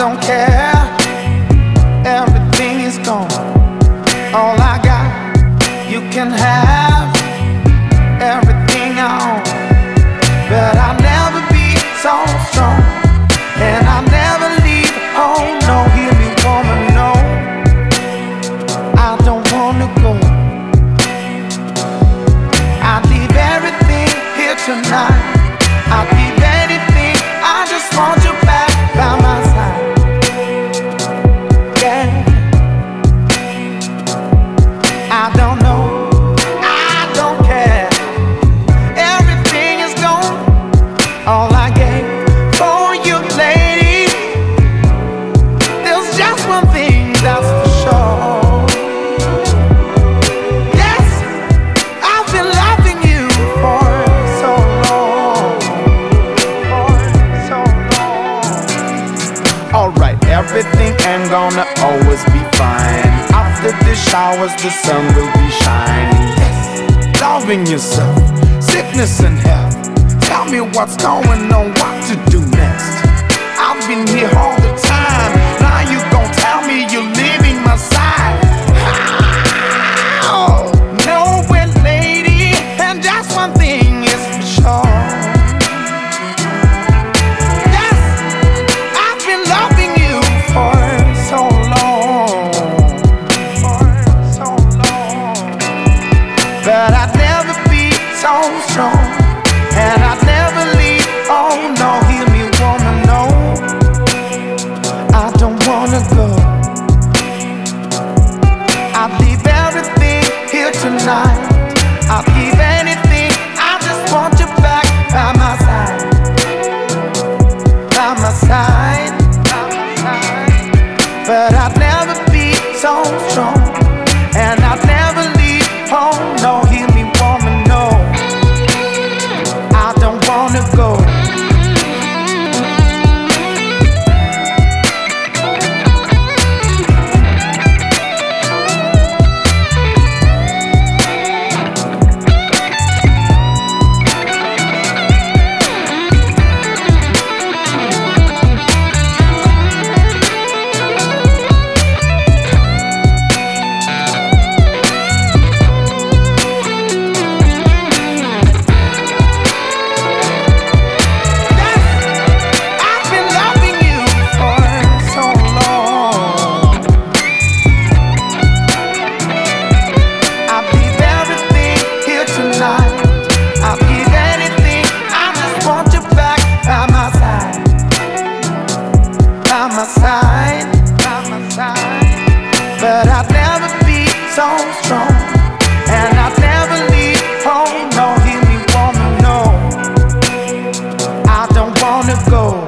don't care. Everything is gone. All I got, you can have everything I own. But I'll never be so strong, and I'll never leave home. No, hear me, woman, no, I don't wanna go. I'd leave everything here tonight. I'd leave anything. I just want you back by my side. Yeah, I don't know, I don't care. Everything is gone. All I gave for you, lady. There's just one thing that's for sure. Yes, I've been loving you for so long, for so long. Alright, everything ain't gonna always be fine. After the showers, the sun will be shining. Yes, loving yourself, sickness and health. Tell me what's going on, what to do next. I've been here all the time. Now you gon' tell me you're leaving my side. Oh, no way, lady. And just one thing is for sure. Yes, I've been loving you for so long, for so long. But I'd never be so strong, and I'd never leave. Oh no, hear me, woman, no, I don't wanna go. I'd leave everything here tonight. I'd leave anything. I just want you back by my side, by my side, by my side. But I'd never be so strong, and I'd never leave home. No, hear me, woman, no, I don't wanna go. My side, by my side. But I'd never be so strong, and I'd never leave home. No, hear me, woman, no, I don't wanna go.